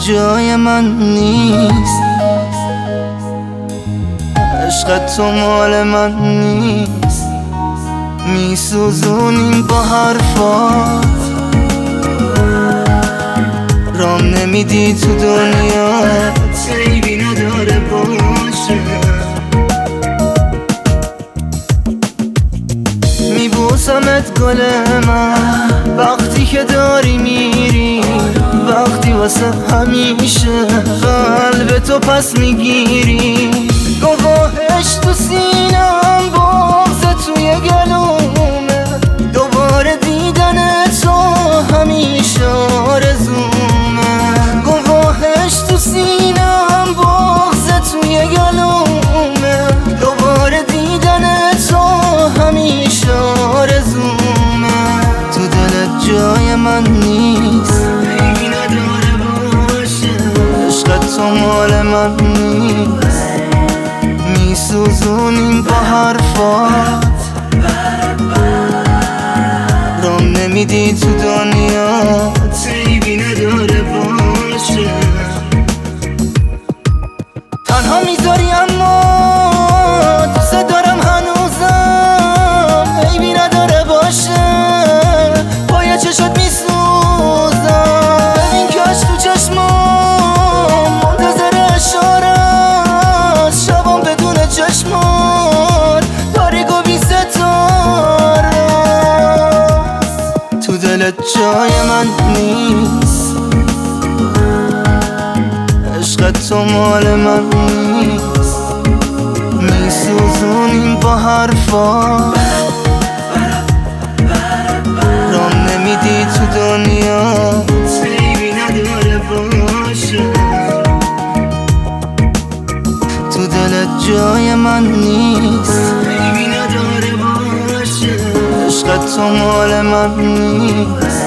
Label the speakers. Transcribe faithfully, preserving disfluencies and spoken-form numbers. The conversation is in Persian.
Speaker 1: جای من نیست، عشق تو مال من نیست. میسوزونیم با حرفات، رام نمیدی تو دنیا عیبی نداره باشه. میبوسمت گل من وقتی که داری میری، وقتی واسه همیشه قلب تو پس میگیری. گواهش تو سینم، بغض توی گلومه، دوباره دیدن تو همیشه آرزومه. گواهش تو سینم، بغض توی گلومه، دوباره دیدن تو همیشه آرزومه. تو دلت جای من نیست، عیبی نداره باشه. عشق تو مال من نیست، میسوزونیم با حرفات، رام نمیدی تو دنیا عیبی نداره باشه. تنها میذاری اما دوست دارم هنوزم، عیبی نداره باشه. پای چشات میسوزم، ببین کاش تو چشمام منتظر اشارت، شبام بدون چشمات تاریک و بی ستاره. تو دلت جای من نیست، عشق تو مال من نیست. میسوزونیم با حرفات، رام نمیدی تو دنیا عیبی نداره باشه. تو دلت جای من نیست، عیبی نداره باشه. عشق تو مال من نیست،